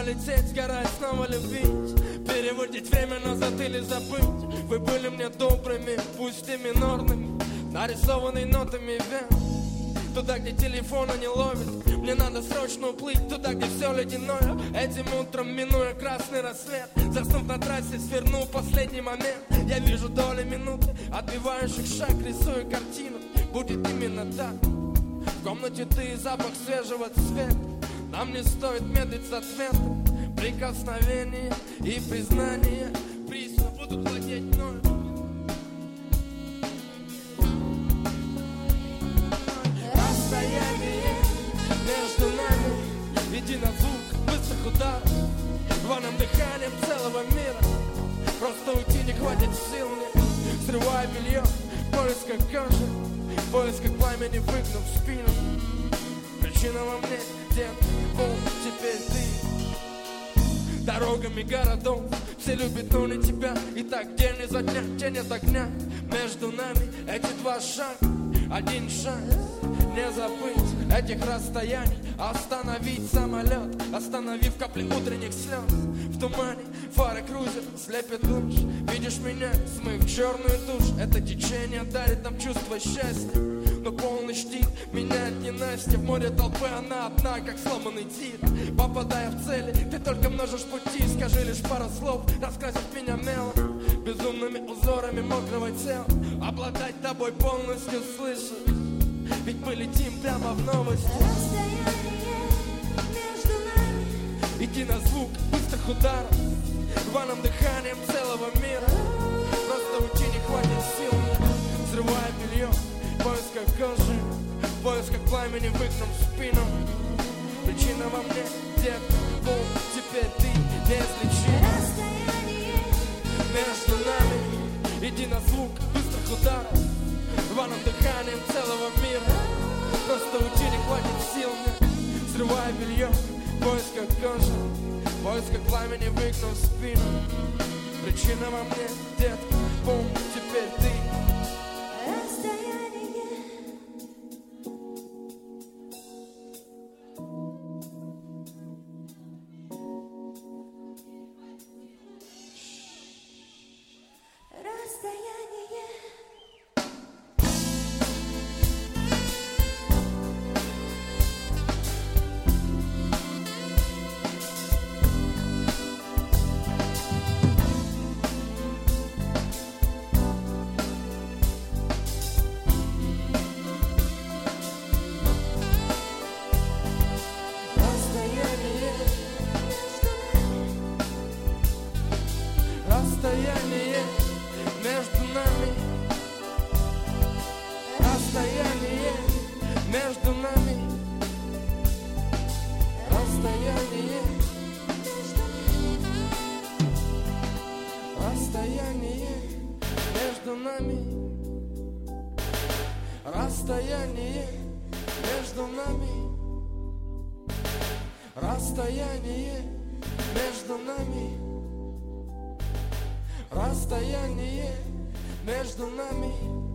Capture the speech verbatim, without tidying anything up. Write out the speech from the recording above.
лететь, сгорать, снова любить, переводить время назад или забыть. Вы были мне добрыми, пусть и минорными, нарисованный нотами вен. Туда, где телефона не ловит, мне надо срочно уплыть туда, где все ледяное. Этим утром, минуя красный рассвет, заснув на трассе, свернул последний момент. Я вижу доли минуты, отбивающих шаг, рисую картину. Будет именно так. В комнате ты и запах свежего цвета. Нам не стоит медлить с ответом. Прикосновение и признание присно будут владеть мною. Расстояние между нами, единый звук быстрых ударов, рваным дыханием целого мира. Просто уйти не хватит сил мне. Срываю белье в поисках кожи, в поисках пламени, выгнув спину. Причина во мне, дед, вот теперь ты. Дорогами городов все любят, но не тебя. И так день изо дня, тень от огня. Между нами эти два шага, один шанс не забыть этих расстояний. Остановить самолет, остановив капли утренних слез. В тумане фары крузер слепят луч. Видишь меня, смыв черную тушь. Это течение дарит нам чувство счастья, но полный штиль меняет ненастье. В море толпы она одна, как сломанный тир. Попадая в цели, ты только множишь пути. Скажи лишь пару слов, раскрасив меня мелом, безумными узорами мокрого тела. Обладать тобой полностью слышать, ведь мы летим прямо в новости. Расстояние между нами, идти на звук быстрых ударов, рваным дыханием целого мира. Просто уйти не хватит сил. Срывая белье в поисках кожи, в поисках пламени, выгнув спину. Причина во мне, детка, бум, теперь ты неизлечим. расстояние Между нами иди на звук быстрых ударов, рваным дыханием целого мира. Просто уйти не хватит сил мне. Срывая белье в поисках кожи, в поисках пламени, выгнув спину. Причина во мне, детка, бум, теперь ты. расстояние расстояние Расстояние между нами, расстояние между нами, расстояние, расстояние между нами, расстояние между нами, расстояние между нами. Расстояние между нами.